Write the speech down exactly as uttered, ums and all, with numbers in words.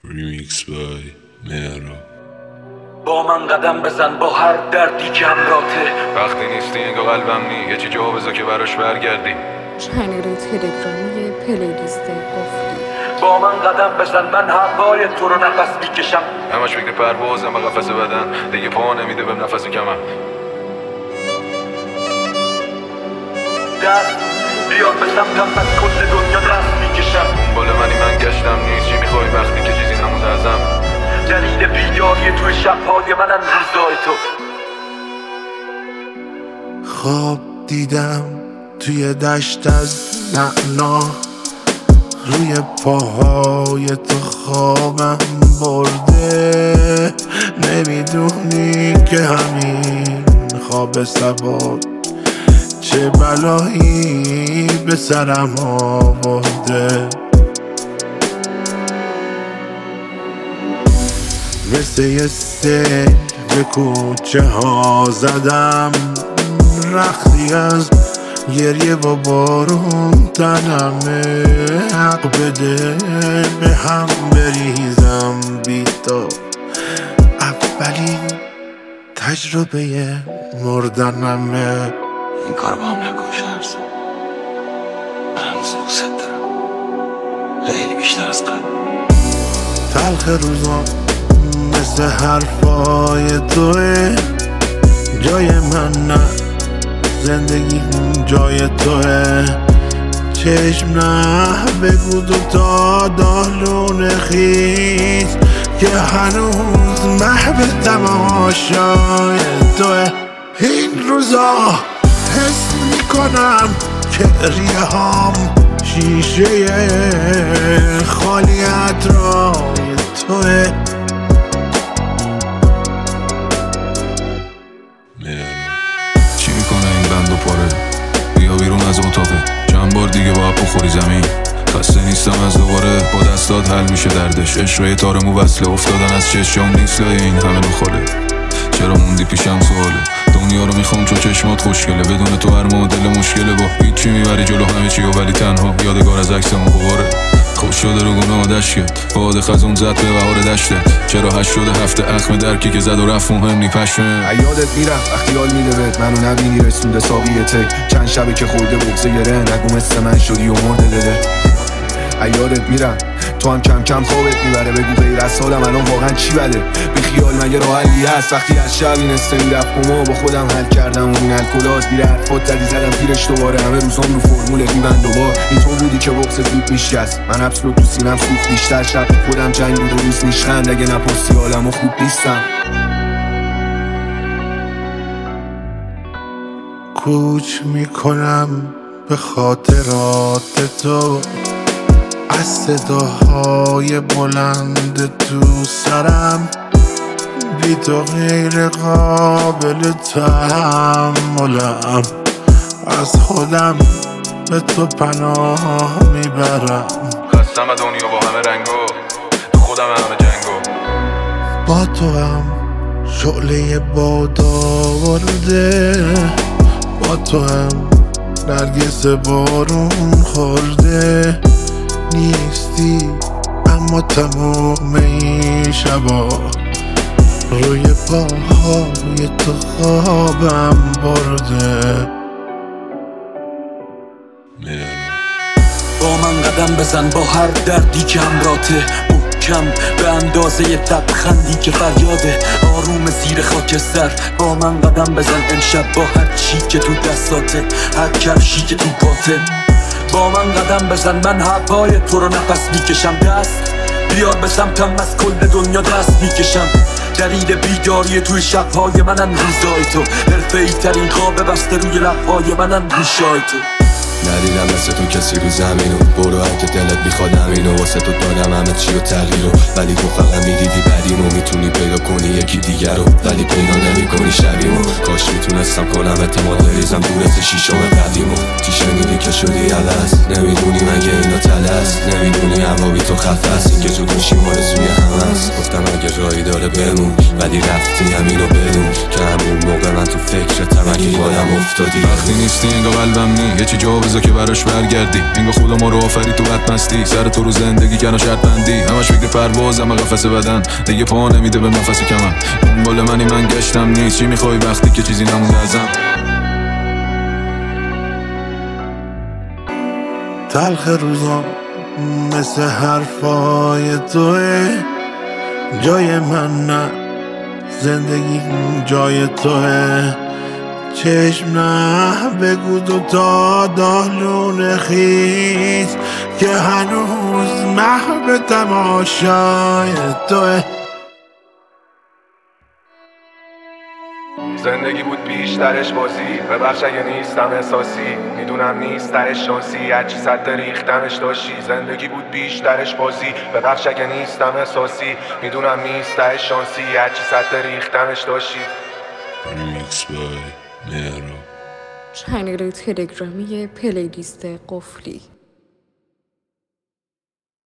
ریمیکس بای مهراب. با من قدم بزن با هر دردی که همراته. وقتی نیستی انگاه قلبم نی یه چی جا بذار که براش برگردی. چنل تلگرامی پلیلیست قفلی. با من قدم بزن من هوای تو رو نفس میکشم. همش فکر پروازم و قفس بدن دیگه پا نمیده بهم نفس کمم. دست بیا به سمتم از کل دنیا دست میکشم. بالا منی من گشتم نیست چی میخوای وقتی که چیزی نمونده ازم. دلیل بیداری توی شبهای منن روزای تو. خواب دیدم توی دشت از نعنا، روی پاهای تو خوابم برده. نمیدونی که همین خواب سبا چه بلایی به سرم آورده. مثل یه سیل به کوچه ها زدم، رختی از گریه و بارون تنمه. حق بده به هم بریزم بی تو، اولی تجربه مردنمه. این کار با هم نکن شرس، من هنوز دوست دارم خیلی بیشتر از قبل. تلخ روزا مثل حرفای توه، جای من نه زندگی جای توه. چشم نه بگو دو تا دالون خیز که هنوز محو تماشای توه. این روزا حس میکنم که ریه هام شیشه خالی اطرای توه. چی میکنه این بند و پاره؟ بیا بیرون از اتاقه، چند بار دیگه باید بخوری زمین. خسته نیستم از دوباره با دستات حل میشه دردش. عشق تار مو وصله افتادن از چشم نیست لای این همه نخوره. چرا موندی پیشم سواله، دنیا رو میخوام چون چشمات خوشگله. بدون تو هر مدل مشکله، با هیچی میبری جلو همه چی و ولی تنها یادگار از عکسمون غباره. خوش شده رو گناه دشت باد خزون زد به بهار دشته. چرا هشت شده هفته اخم درکی که زد و رفت مهم نی پشمه. یادت میرم وقتی حال میده بهت منو نبینی رسونده ساقیه ته. چند شبه که خورده بغزه گره نگو مثل من شدی و مرده دله. یادت میرم تو هم کم کم خوابت میبره، بگو غیر از حالم الان واقعا چی بده. بی خیال مگه راه حلی هست وقتی از شب این استنی رفت ما با خودم حل کردم و این الکلات گیره حرفات زدی زدم پیرش دوباره. همه روزام رو فرمول میبند دوبار. این تو بودی که بغز زود میشکست، من حبس رو تو سینم سوخت بیشتر. شب خودم جنگ بود و روز میشخند، اگه نپرسی حالم و خوب نیستم. کوچ میکنم به خاطرات تو، از صداهای بلند تو سرم. بی تو غیر قابل تحملم، از خودم به تو پناه میبرم. خستم از دنیا با همه رنگو، تو خودم همه جنگو. با تو هم شعله باد آورده، با تو هم نرگس بارون خورده. نیستی اما تمام این شبا روی پاهای تو خوابم برده. با من قدم بزن با هر دردی که همراته. محکم به اندازه یه لبخندی که فریاده. آروم زیر خاکستر با من قدم بزن امشب با هر چی که تو دستاته، هر کفشی که تو پاته. با من قدم بزن من هوای تو رو نفس میکشم. دست بیار به سمتم از کل دنیا دست میکشم. دلیل بیداری توی شبهای منن روزای تو. حرفه‌ای ترین خواب بسته روی لبهای منن گوشای تو. ندیدم مثل تو کسی رو زمینو، برو هر که دلت میخواد همینو. واسه تو دادم همه چی و تغییرو، ولی تو فقط میدیدی بدیمو. میتونی پیدا کنی یکی دیگر رو ولی پیدا نمی کنی شبیمو. کاش میتونستم کنم اعتماد بریزم دور از شیشم قدیمو. چی شنیدی که شدی عوض، نمیدونی مگه اینا تلست. نمیدونی هوا بی تو خفست، این که تو گوشی مال سوی هم هست. گفتم اگه راهی داره بمون ولی رفتی همینو بدون که همون موقع من تو فکرتم اگه یادم افتادی. وقتی نیستی انگار قلبم نی یه چی جا بذار که براش برگردی، انگار خدا ما رو آفری تو بدمستی، سر تو رو زندگی کنه شرط بندی، همش فکر پروازم قفس بدن دیگه پا نمیده به نفس کمم، دنبال منی من گشتم نیست، چی میخوای وقتی که چیزی نمونده ازم؟ تلخ روزا مثل حرفای توه، جای من نه زندگی جای توه، چشم نه بگو دو تا دالون خیز که هنوز محو تماشای توه. زندگی بود بیشترش بازی، ببخش اگه نیستم احساسی، میدونم نیسترش شانسی، هرچی صد ریختمش داشتی. زندگی بود بیشترش بازی، ببخش اگه نیستم احساسی، میدونم نیسترش شانسی، هرچی صد ریختمش داشتی. Remix by Mero. چنل تلگرامی پلیلیست قفلی.